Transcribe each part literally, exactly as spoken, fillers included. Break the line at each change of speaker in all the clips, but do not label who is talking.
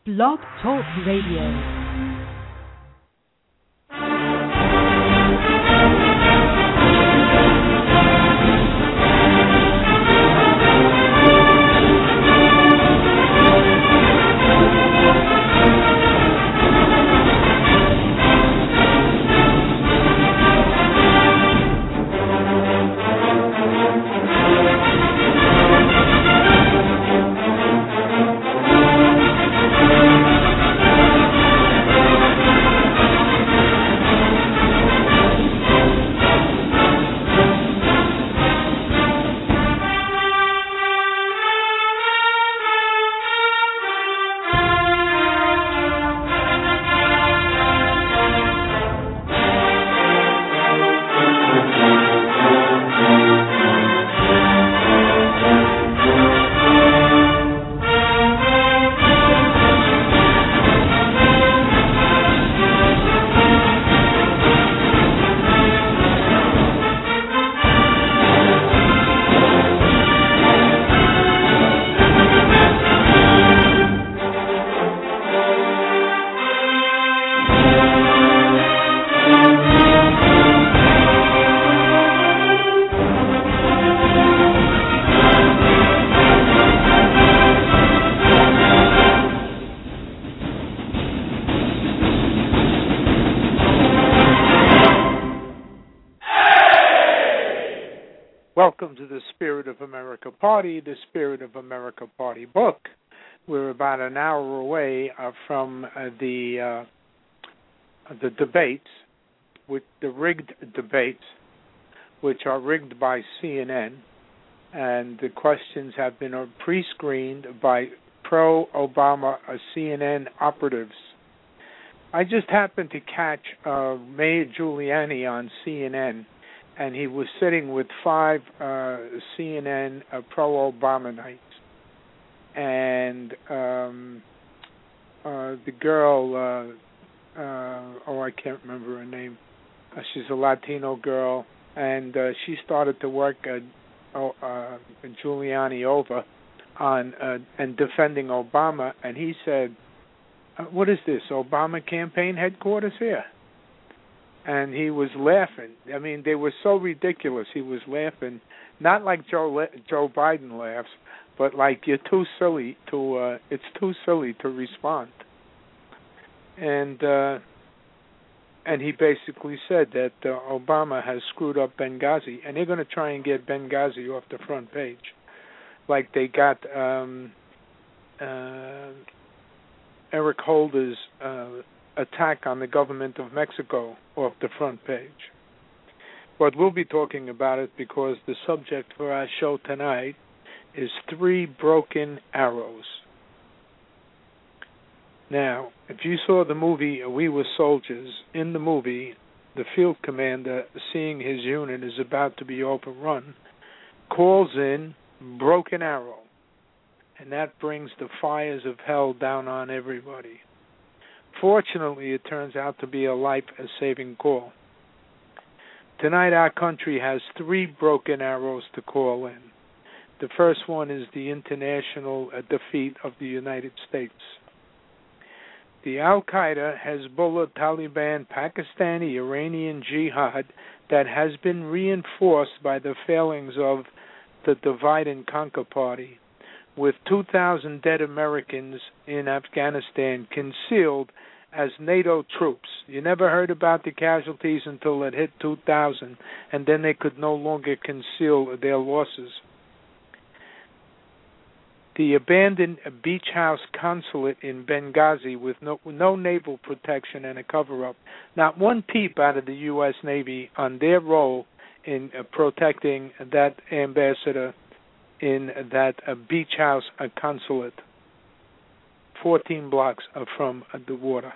Blog Talk Radio. Welcome to the Spirit of America Party, the Spirit of America Party book. We're about an hour away uh, from uh, the uh, the debates, with the rigged debates, which are rigged by C N N, and the questions have been uh, pre-screened by pro-Obama uh, C N N operatives. I just happened to catch uh, Mayor Giuliani on C N N, and he was sitting with five uh, C N N uh, pro-Obamanites. And um, uh, the girl, uh, uh, oh, I can't remember her name. Uh, she's a Latino girl, and uh, she started to work uh, uh, Giuliani over on uh, and defending Obama. And he said, uh, what is this, Obama campaign headquarters here? And he was laughing. I mean, they were so ridiculous. He was laughing, not like Joe Joe Biden laughs, but like you're too silly to. Uh, it's too silly to respond. And uh, and he basically said that uh, Obama has screwed up Benghazi, and they're going to try and get Benghazi off the front page, like they got um, uh, Eric Holder's Uh, attack on the government of Mexico off the front page. But we'll be talking about it because the subject for our show tonight is three broken arrows. Now, if you saw the movie We Were Soldiers, in the movie, the field commander, seeing his unit is about to be overrun, calls in broken arrow, and that brings the fires of hell down on everybody. Fortunately, it turns out to be a life-saving call. Tonight, our country has three broken arrows to call in. The first one is the international uh, defeat of the United States. The Al-Qaeda, Hezbollah, Taliban, Pakistani, Iranian jihad that has been reinforced by the failings of the divide and conquer party, with two thousand dead Americans in Afghanistan concealed as NATO troops. You never heard about the casualties until it hit two thousand, and then they could no longer conceal their losses. The abandoned beach house consulate in Benghazi with no, no naval protection and a cover-up. Not one peep out of the U S Navy on their role in uh, protecting that ambassador in that uh, beach house uh, consulate, fourteen blocks uh, from uh, the water,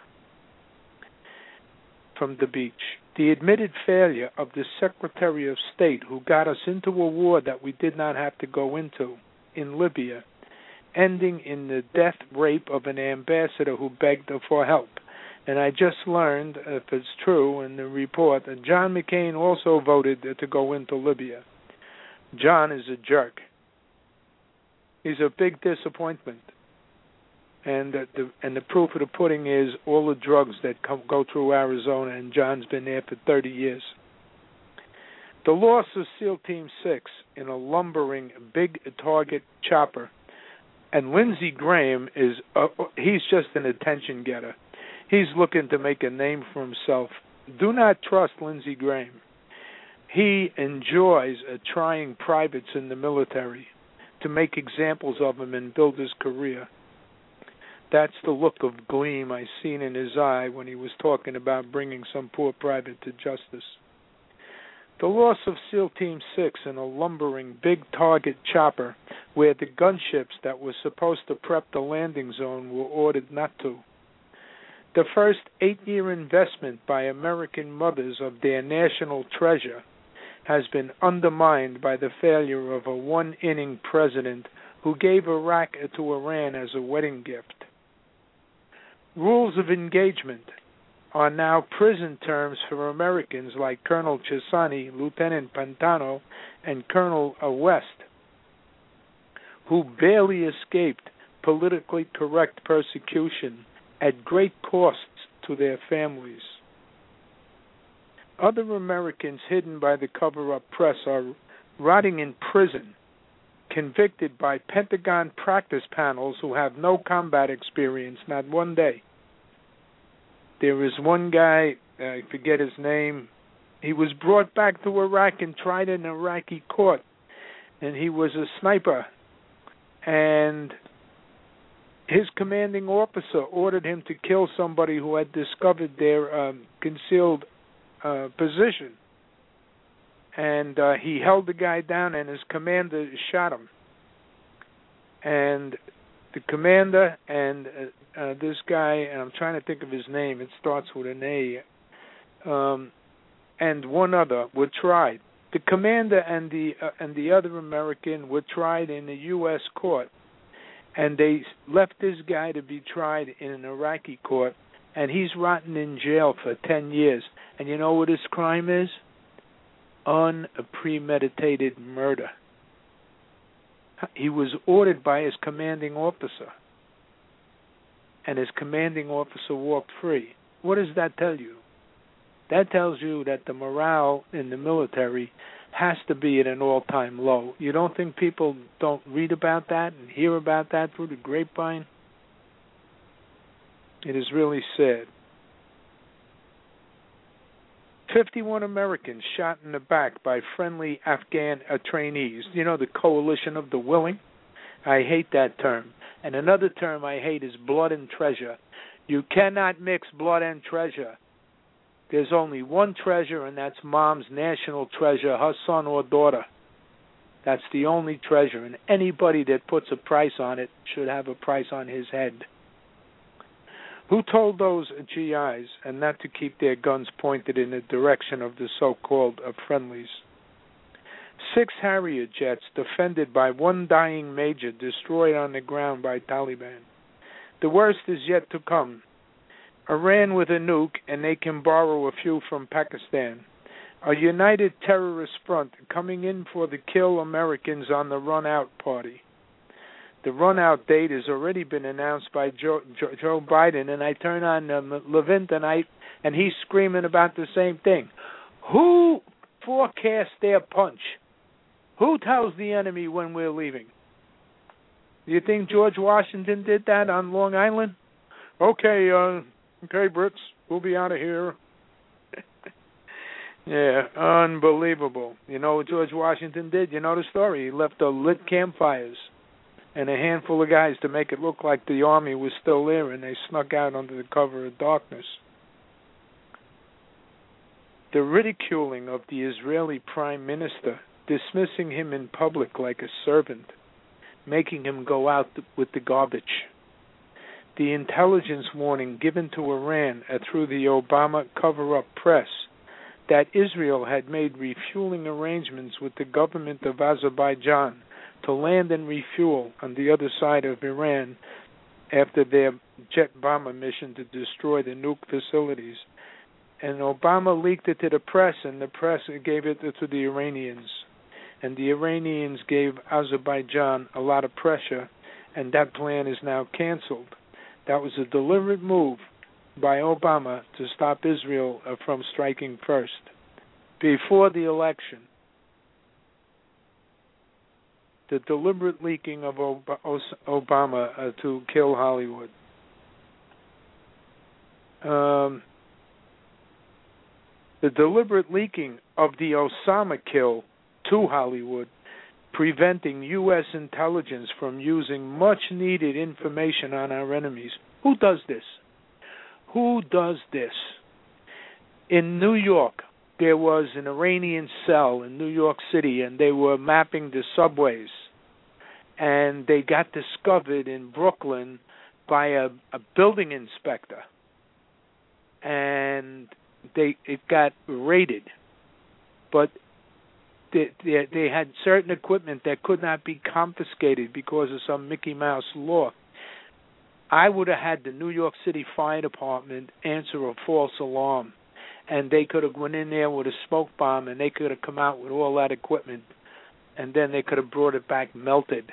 from the beach. The admitted failure of the Secretary of State who got us into a war that we did not have to go into in Libya, ending in the death rape of an ambassador who begged for help. And I just learned, if it's true in the report, that John McCain also voted to go into Libya. John is a jerk. He's a big disappointment. And the, the and the proof of the pudding is all the drugs that come, go through Arizona, and John's been there for thirty years. The loss of SEAL Team six in a lumbering big target chopper, and Lindsey Graham is uh, he's just an attention getter. He's looking to make a name for himself. Do not trust Lindsey Graham. He enjoys uh, trying privates in the military to make examples of him and build his career. That's the look of gleam I seen in his eye when he was talking about bringing some poor private to justice. The loss of SEAL Team six in a lumbering big target chopper where the gunships that were supposed to prep the landing zone were ordered not to. The first eight-year investment by American mothers of their national treasure has been undermined by the failure of a one-inning president who gave Iraq to Iran as a wedding gift. Rules of engagement are now prison terms for Americans like Colonel Chisani, Lieutenant Pantano, and Colonel West, who barely escaped politically correct persecution at great costs to their families. Other Americans hidden by the cover-up press are rotting in prison, convicted by Pentagon practice panels who have no combat experience, not one day. There is one guy, I forget his name, he was brought back to Iraq and tried in Iraqi court, and he was a sniper, and his commanding officer ordered him to kill somebody who had discovered their um, concealed uh, position. And uh, he held the guy down, and his commander shot him. And the commander and uh, uh, this guy, and I'm trying to think of his name, it starts with an A, um, and one other were tried. The commander and the uh, and the other American were tried in a U S court, and they left this guy to be tried in an Iraqi court, and he's rotting in jail for ten years. And you know what his crime is? Unpremeditated murder. He was ordered by his commanding officer, and his commanding officer walked free. What does that tell you? That tells you that the morale in the military has to be at an all-time low. You don't think people don't read about that and hear about that through the grapevine? It is really sad. fifty-one Americans shot in the back by friendly Afghan uh, trainees. You know, the coalition of the willing? I hate that term. And another term I hate is blood and treasure. You cannot mix blood and treasure. There's only one treasure, and that's mom's national treasure, her son or daughter. That's the only treasure, and anybody that puts a price on it should have a price on his head. Who told those G Is and not to keep their guns pointed in the direction of the so-called uh, friendlies? Six Harrier jets defended by one dying major destroyed on the ground by Taliban. The worst is yet to come. Iran with a nuke, and they can borrow a few from Pakistan. A united terrorist front coming in for the kill Americans on the run-out party. The run-out date has already been announced by Joe, Joe, Joe Biden, and I turn on um, Levin tonight, and he's screaming about the same thing. Who forecasts their punch? Who tells the enemy when we're leaving? Do you think George Washington did that on Long Island? Okay, uh, okay, Brits, we'll be out of here. Yeah, unbelievable. You know what George Washington did? You know the story. He left the lit campfires and a handful of guys to make it look like the army was still there, and they snuck out under the cover of darkness. The ridiculing of the Israeli prime minister, dismissing him in public like a servant, making him go out with the garbage. The intelligence warning given to Iran through the Obama cover-up press that Israel had made refueling arrangements with the government of Azerbaijan to land and refuel on the other side of Iran after their jet bomber mission to destroy the nuke facilities. And Obama leaked it to the press, and the press gave it to the Iranians. And the Iranians gave Azerbaijan a lot of pressure, and that plan is now canceled. That was a deliberate move by Obama to stop Israel uh, from striking first. Before the election, the deliberate leaking of Obama uh, to kill Hollywood. Um, the deliberate leaking of the Osama kill to Hollywood, preventing U S intelligence from using much-needed information on our enemies. Who does this? Who does this? In New York, there was an Iranian cell in New York City, and they were mapping the subways. And they got discovered in Brooklyn by a, a building inspector. And they it got raided. But they, they, they had certain equipment that could not be confiscated because of some Mickey Mouse law. I would have had the New York City Fire Department answer a false alarm, and they could have went in there with a smoke bomb, and they could have come out with all that equipment, and then they could have brought it back melted.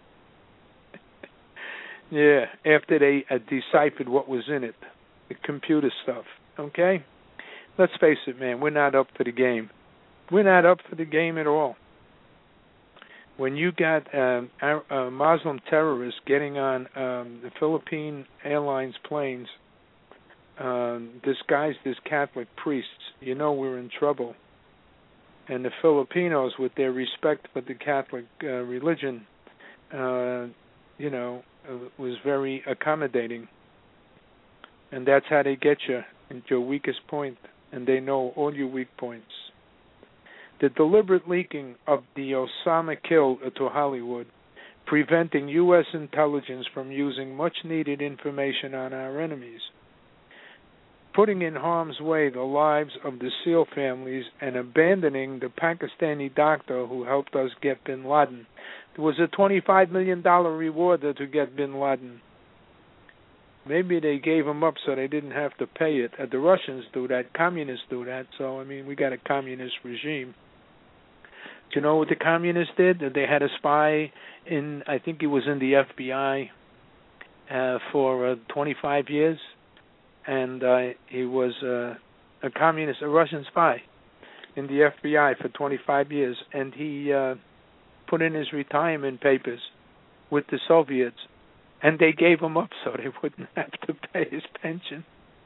Yeah, after they uh, deciphered what was in it, the computer stuff. Okay? Let's face it, man, we're not up for the game. We're not up for the game at all. When you got um, uh, Muslim terrorists getting on um, the Philippine Airlines planes um, disguised as Catholic priests, you know we're in trouble. And the Filipinos, with their respect for the Catholic uh, religion, uh, you know, uh, was very accommodating. And that's how they get you, at your weakest point, and they know all your weak points. The deliberate leaking of the Osama kill to Hollywood, preventing U S intelligence from using much-needed information on our enemies, putting in harm's way the lives of the SEAL families, and abandoning the Pakistani doctor who helped us get bin Laden. There was a twenty-five million dollars reward to get bin Laden. Maybe they gave him up so they didn't have to pay it. Uh, the Russians do that. Communists do that. So, I mean, we got a communist regime. Do you know what the communists did? They had a spy in, I think he was in the F B I uh, for uh, twenty-five years. And uh, he was uh, a communist, a Russian spy in the F B I for twenty-five years. And he uh, put in his retirement papers with the Soviets. And they gave him up so they wouldn't have to pay his pension.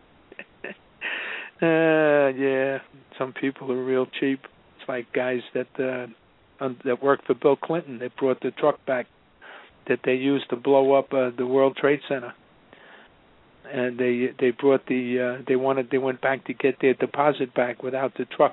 uh, yeah, some people are real cheap. It's like guys that uh, um, that worked for Bill Clinton. They brought the truck back that they used to blow up uh, the World Trade Center, and they they brought the uh, they wanted they went back to get their deposit back without the truck.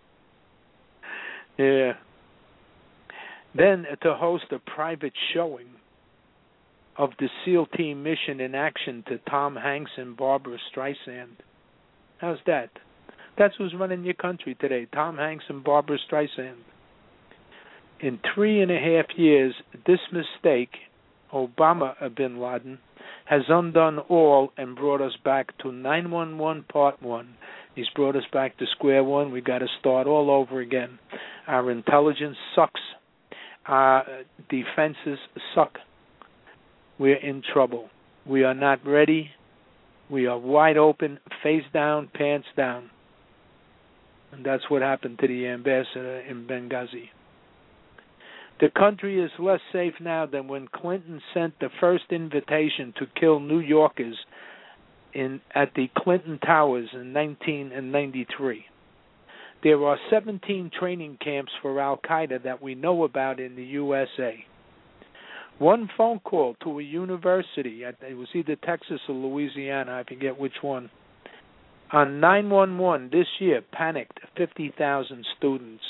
Yeah. Then uh, to host a private showing of the SEAL team mission in action to Tom Hanks and Barbara Streisand. How's that? That's who's running your country today, Tom Hanks and Barbara Streisand. In three and a half years, this mistake, Obama bin Laden, has undone all and brought us back to nine one one Part one. He's brought us back to square one. We've got to start all over again. Our intelligence sucks. Our defenses suck. We're in trouble. We are not ready. We are wide open, face down, pants down. And that's what happened to the ambassador in Benghazi. The country is less safe now than when Clinton sent the first invitation to kill New Yorkers in at the Clinton Towers in nineteen ninety-three. There are seventeen training camps for Al-Qaeda that we know about in the U S A. One phone call to a university, it was either Texas or Louisiana, I forget which one, on nine one one this year panicked fifty thousand students.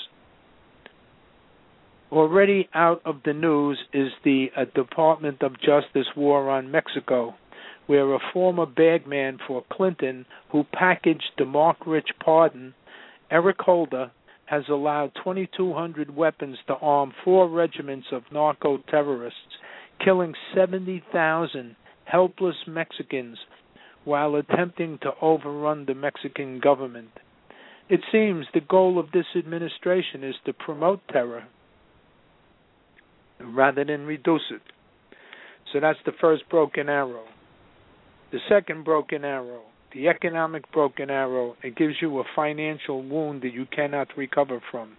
Already out of the news is the uh, Department of Justice war on Mexico, where a former bagman for Clinton who packaged the Mark Rich pardon, Eric Holder, has allowed twenty-two hundred weapons to arm four regiments of narco-terrorists, killing seventy thousand helpless Mexicans while attempting to overrun the Mexican government. It seems the goal of this administration is to promote terror rather than reduce it. So that's the first broken arrow. The second broken arrow, the economic broken arrow, it gives you a financial wound that you cannot recover from.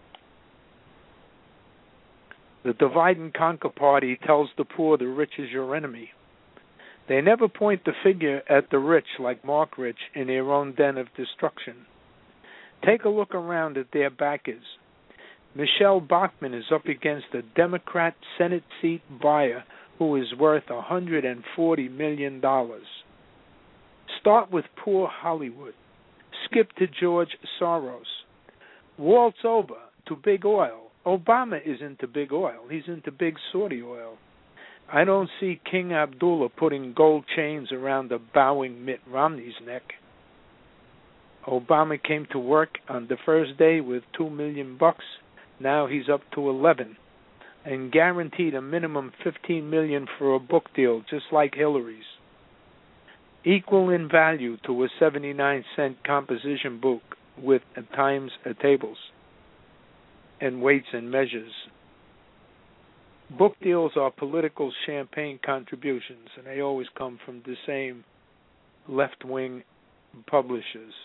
The divide and conquer party tells the poor the rich is your enemy. They never point the finger at the rich like Mark Rich in their own den of destruction. Take a look around at their backers. Michelle Bachmann is up against a Democrat Senate seat buyer who is worth one hundred forty million dollars. Start with poor Hollywood. Skip to George Soros. Waltz over to big oil. Obama is into big oil. He's into big Saudi oil. I don't see King Abdullah putting gold chains around the bowing Mitt Romney's neck. Obama came to work on the first day with two million bucks. Now he's up to eleven, and guaranteed a minimum fifteen million for a book deal, just like Hillary's. Equal in value to a seventy-nine cent composition book with at times a tables and weights and measures. Book deals are political champagne contributions, and they always come from the same left-wing publishers.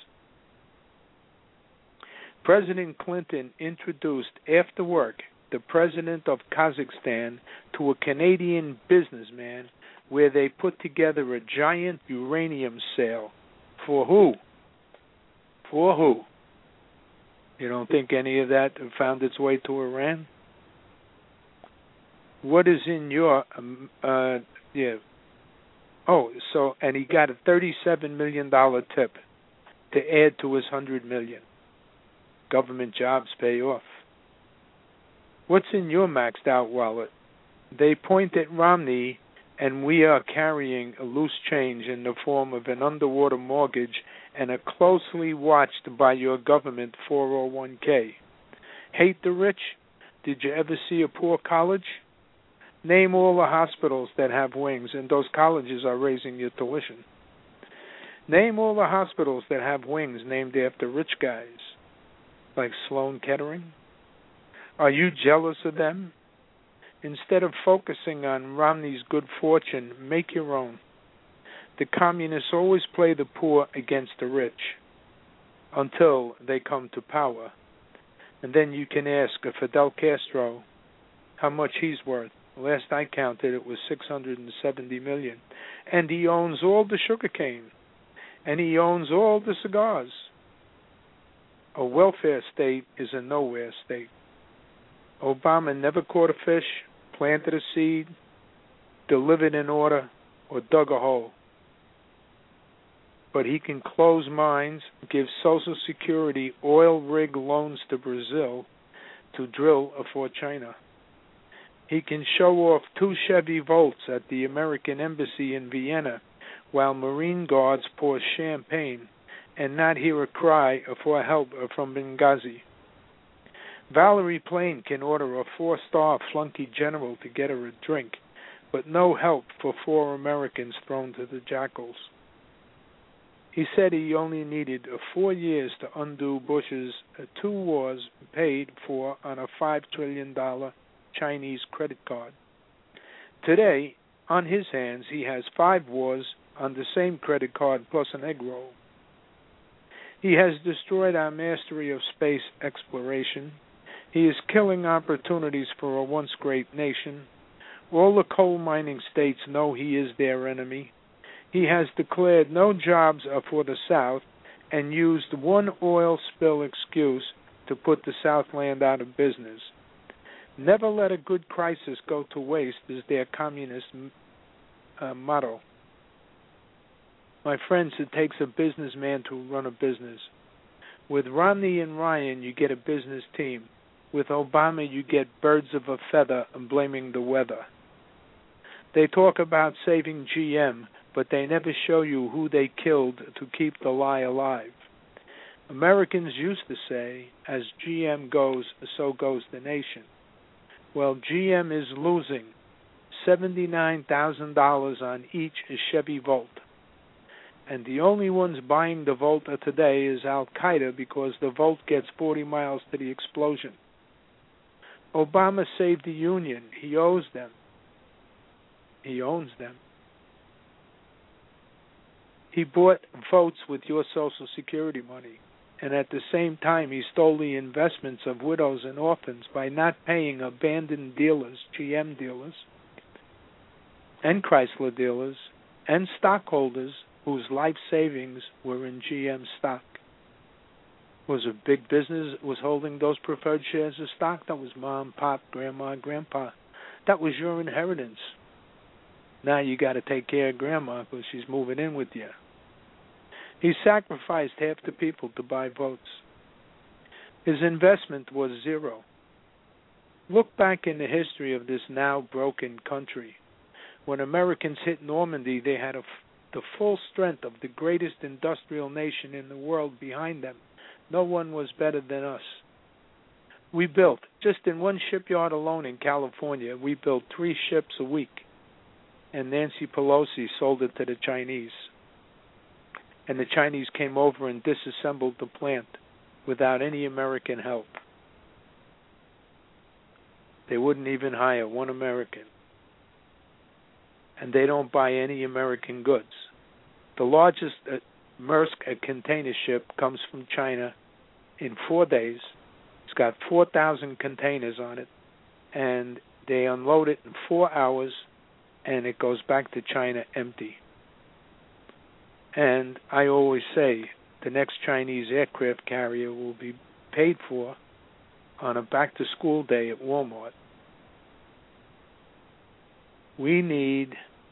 President Clinton introduced After Work, the president of Kazakhstan, to a Canadian businessman where they put together a giant uranium sale. For who? For who? You don't think any of that found its way to Iran? What is in your, um, uh, yeah. Oh, so, and he got a thirty-seven million dollars tip to add to his one hundred million dollars. Government jobs pay off. What's in your maxed out wallet? They point at Romney, and we are carrying a loose change in the form of an underwater mortgage and a closely watched by your government four oh one k. Hate the rich? Did you ever see a poor college? Name all the hospitals that have wings, and those colleges are raising your tuition. Name all the hospitals that have wings named after rich guys, like Sloan Kettering. Are you jealous of them? Instead of focusing on Romney's good fortune, make your own. The communists always play the poor against the rich until they come to power. And then you can ask Fidel Castro how much he's worth. Last I counted, it was six hundred seventy million dollars. And he owns all the sugarcane. And he owns all the cigars. A welfare state is a nowhere state. Obama never caught a fish, planted a seed, delivered an order, or dug a hole. But he can close mines, give Social Security oil rig loans to Brazil to drill for China. He can show off two Chevy Volts at the American Embassy in Vienna while Marine Guards pour champagne and not hear a cry for help from Benghazi. Valerie Plame can order a four-star flunky general to get her a drink, but no help for four Americans thrown to the jackals. He said he only needed four years to undo Bush's two wars paid for on a five trillion dollars Chinese credit card. Today, on his hands, he has five wars on the same credit card plus an egg roll. He has destroyed our mastery of space exploration. He is killing opportunities for a once great nation. All the coal mining states know he is their enemy. He has declared no jobs for the South and used one oil spill excuse to put the Southland out of business. Never let a good crisis go to waste is their communist uh, motto. My friends, it takes a businessman to run a business. With Romney and Ryan, you get a business team. With Obama, you get birds of a feather and blaming the weather. They talk about saving G M, but they never show you who they killed to keep the lie alive. Americans used to say, as G M goes, so goes the nation. Well, G M is losing seventy-nine thousand dollars on each Chevy Volt. And the only ones buying the Volta today is Al-Qaeda because the Volt gets forty miles to the explosion. Obama saved the Union. He owes them. He owns them. He bought votes with your Social Security money, and at the same time he stole the investments of widows and orphans by not paying abandoned dealers, G M dealers, and Chrysler dealers, and stockholders whose life savings were in G M stock. Was a big business was holding those preferred shares of stock? That was mom, pop, grandma, grandpa. That was your inheritance. Now you got to take care of grandma because she's moving in with you. He sacrificed half the people to buy votes. His investment was zero. Look back in the history of this now broken country. When Americans hit Normandy, they had a, the full strength of the greatest industrial nation in the world behind them. No one was better than us. We built, just in one shipyard alone in California, we built three ships a week. And Nancy Pelosi sold it to the Chinese. And the Chinese came over and disassembled the plant without any American help. They wouldn't even hire one American. And they don't buy any American goods. The largest uh, Maersk, a container ship, comes from China in four days. It's got four thousand containers on it. And they unload it in four hours, and it goes back to China empty. And I always say the next Chinese aircraft carrier will be paid for on a back-to-school day at Walmart. We need...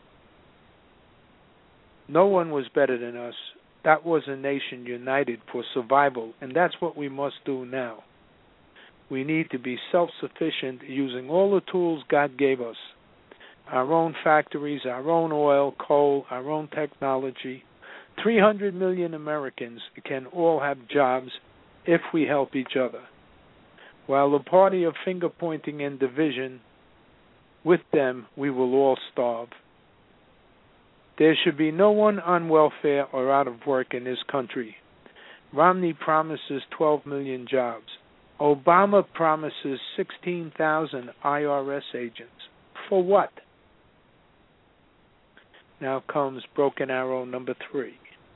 No one was better than us. That was a nation united for survival, and that's what we must do now. We need to be self-sufficient using all the tools God gave us. Our own factories, our own oil, coal, our own technology. three hundred million Americans can all have jobs if we help each other. While the party of finger-pointing and division, with them we will all starve. There should be no one on welfare or out of work in this country. Romney promises twelve million jobs. Obama promises sixteen thousand I R S agents. For what? Now comes broken arrow number three.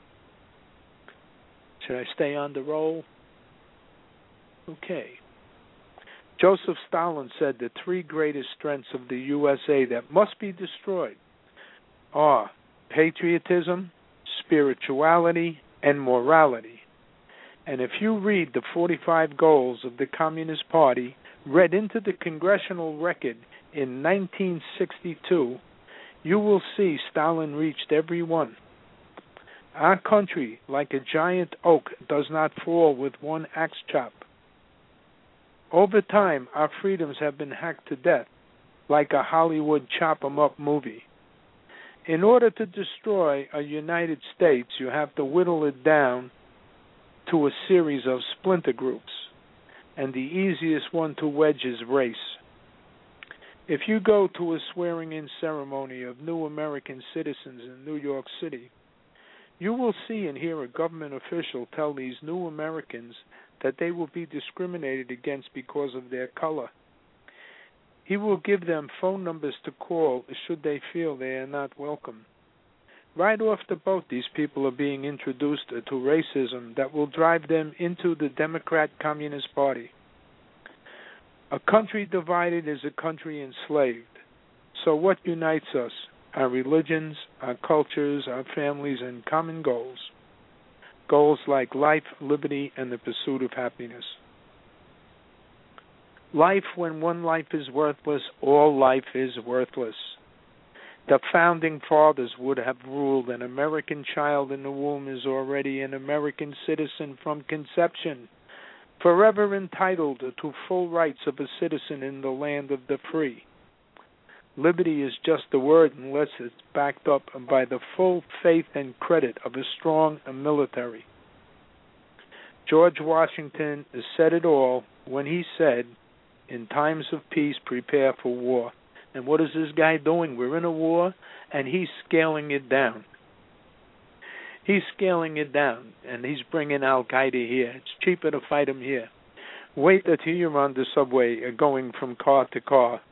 Should I stay on the roll? Okay. Joseph Stalin said the three greatest strengths of the U S A that must be destroyed are patriotism, spirituality, and morality. And if you read the forty-five goals of the Communist Party read into the congressional record in nineteen sixty-two, you will see Stalin reached every one. Our country, like a giant oak, does not fall with one axe chop. Over time, our freedoms have been hacked to death, like a Hollywood chop-em-up movie. In order to destroy a United States, you have to whittle it down to a series of splinter groups, and the easiest one to wedge is race. If you go to a swearing-in ceremony of new American citizens in New York City, you will see and hear a government official tell these new Americans that they will be discriminated against because of their color. He will give them phone numbers to call should they feel they are not welcome. Right off the boat, these people are being introduced to racism that will drive them into the Democrat Communist Party. A country divided is a country enslaved. So what unites us? Our religions, our cultures, our families, and common goals. Goals like life, liberty, and the pursuit of happiness. Life, when one life is worthless, all life is worthless. The founding fathers would have ruled an American child in the womb is already an American citizen from conception, forever entitled to full rights of a citizen in the land of the free. Liberty is just a word unless it's backed up by the full faith and credit of a strong military. George Washington said it all when he said, "In times of peace, prepare for war." And what is this guy doing? We're in a war, and he's scaling it down. He's scaling it down, and he's bringing Al-Qaeda here. It's cheaper to fight him here. Wait until you're on the subway going from car to car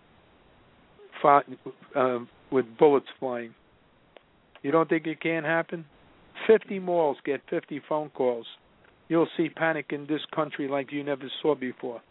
uh, with bullets flying. You don't think it can't happen? fifty malls get fifty phone calls, you'll see panic in this country like you never saw before.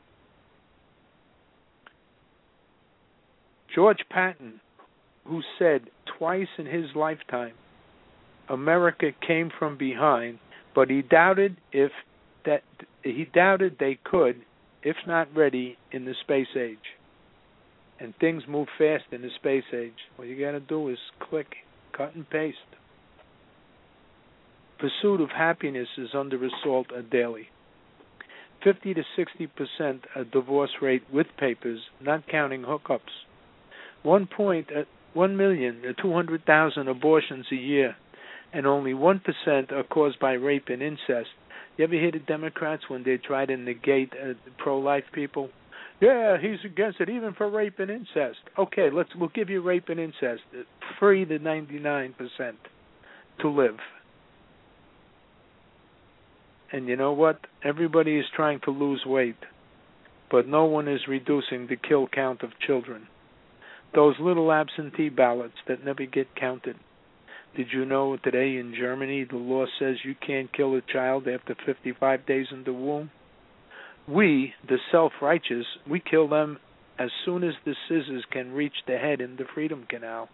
George Patton, who said twice in his lifetime, America came from behind, but he doubted if that he doubted they could, if not ready, in the space age. And things move fast in the space age. What you got to do is click, cut and paste. Pursuit of happiness is under assault daily. fifty to sixty percent a divorce rate with papers, not counting hookups. One point, uh, one million, uh, two hundred thousand abortions a year, and only one percent are caused by rape and incest. You ever hear the Democrats when they try to negate uh, pro-life people? Yeah, he's against it, even for rape and incest. Okay, let's we'll give you rape and incest, free to ninety-nine percent to live. And you know what? Everybody is trying to lose weight, but no one is reducing the kill count of children. Those little absentee ballots that never get counted. Did you know today in Germany the law says you can't kill a child after fifty-five days in the womb? We, the self-righteous, we kill them as soon as the scissors can reach the head in the Freedom Canal.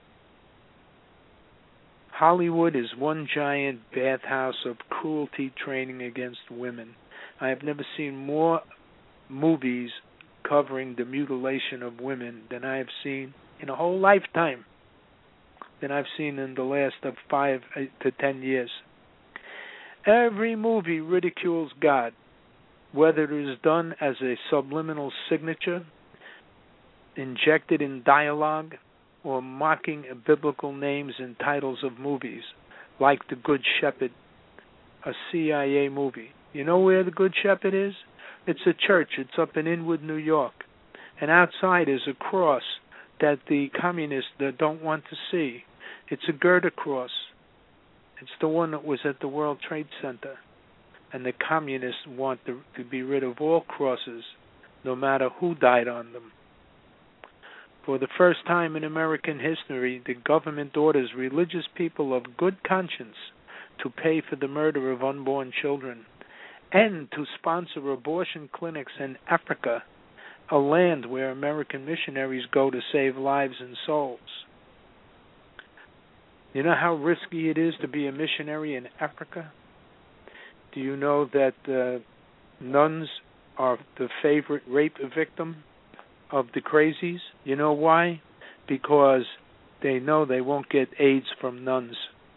Hollywood is one giant bathhouse of cruelty training against women. I have never seen more movies covering the mutilation of women than I have seen in a whole lifetime, than I've seen in the last of five to ten years. Every movie ridicules God, whether it is done as a subliminal signature, injected in dialogue, or mocking biblical names and titles of movies, like The Good Shepherd, a C I A movie. You know where The Good Shepherd is? It's a church. It's up in Inwood, New York. And outside is a cross that the communists don't want to see. It's a Goethe cross. It's the one that was at the World Trade Center. And the communists want to, to be rid of all crosses, no matter who died on them. For the first time in American history, the government orders religious people of good conscience to pay for the murder of unborn children and to sponsor abortion clinics in Africa, a land where American missionaries go to save lives and souls. You know how risky it is to be a missionary in Africa? Do you know that uh, nuns are the favorite rape victim of the crazies? You know why? Because they know they won't get AIDS from nuns.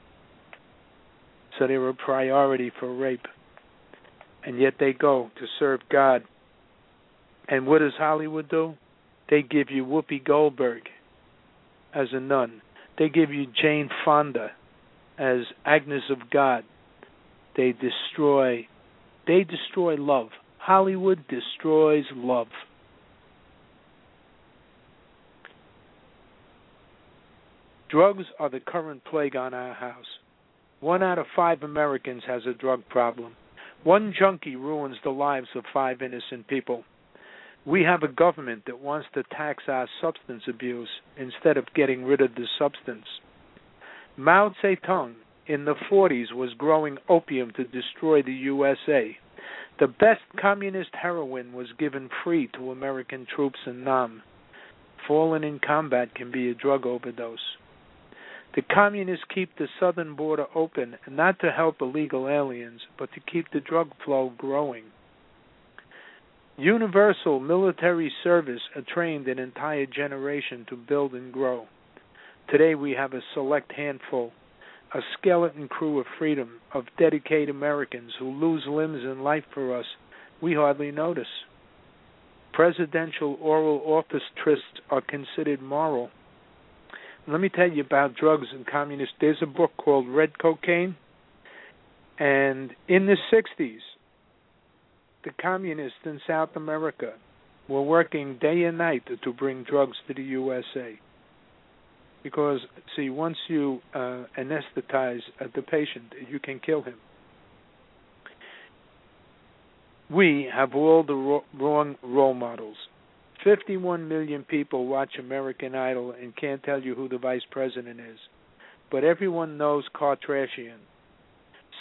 So they're a priority for rape. And yet they go to serve God. And what does Hollywood do? They give you Whoopi Goldberg as a nun. They give you Jane Fonda as Agnes of God. They destroy, they destroy love. Hollywood destroys love. Drugs are the current plague on our house. One out of five Americans has a drug problem. One junkie ruins the lives of five innocent people. We have a government that wants to tax our substance abuse instead of getting rid of the substance. Mao Zedong in the forties was growing opium to destroy the U S A. The best communist heroin was given free to American troops in Nam. Fallen in combat can be a drug overdose. The communists keep the southern border open, not to help illegal aliens, but to keep the drug flow growing. Universal military service trained an entire generation to build and grow. Today we have a select handful, a skeleton crew of freedom, of dedicated Americans who lose limbs in life for us. We hardly notice. Presidential oral office trysts are considered moral. Let me tell you about drugs and communists. There's a book called Red Cocaine. And in the sixties, the communists in South America were working day and night to bring drugs to the U S A. Because, see, once you uh, anesthetize uh, the patient, you can kill him. We have all the ro- wrong role models. fifty-one million people watch American Idol and can't tell you who the vice president is. But everyone knows Kardashian.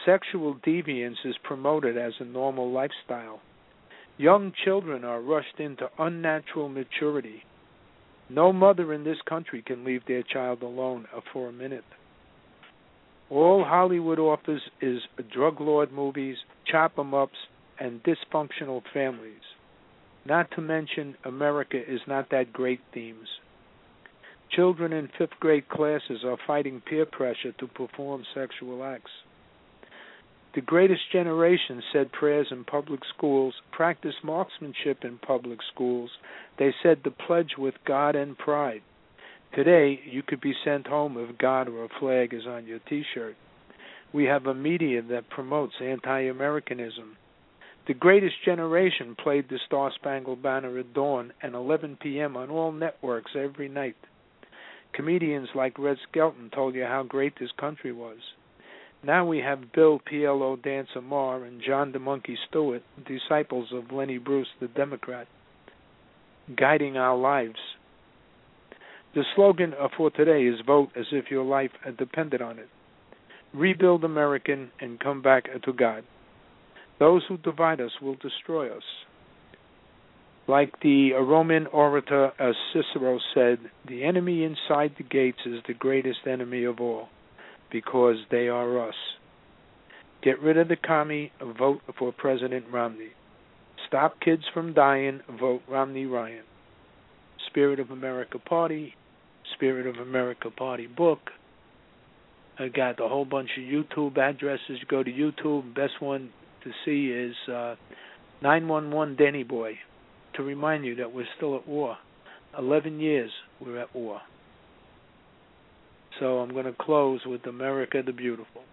Sexual deviance is promoted as a normal lifestyle. Young children are rushed into unnatural maturity. No mother in this country can leave their child alone for a minute. All Hollywood offers is drug lord movies, chop 'em ups, and dysfunctional families. Not to mention America is not that great themes. Children in fifth grade classes are fighting peer pressure to perform sexual acts. The greatest generation said prayers in public schools, practiced marksmanship in public schools. They said the pledge with God and pride. Today, you could be sent home if God or a flag is on your T-shirt. We have a media that promotes anti-Americanism. The greatest generation played the Star-Spangled Banner at dawn and eleven p.m. on all networks every night. Comedians like Red Skelton told you how great this country was. Now we have Bill P L O Dancer Marr and John the Monkey Stewart, disciples of Lenny Bruce the Democrat, guiding our lives. The slogan for today is vote as if your life depended on it. Rebuild American and come back to God. Those who divide us will destroy us. Like the Roman orator uh, Cicero said, the enemy inside the gates is the greatest enemy of all, because they are us. Get rid of the commie, vote for President Romney. Stop kids from dying, vote Romney Ryan. Spirit of America Party, Spirit of America Party book. I got a whole bunch of YouTube addresses. Go to YouTube. Best one to see is uh, nine one one Denny Boy, to remind you that we're still at war. Eleven years we're at war. So I'm going to close with America the Beautiful.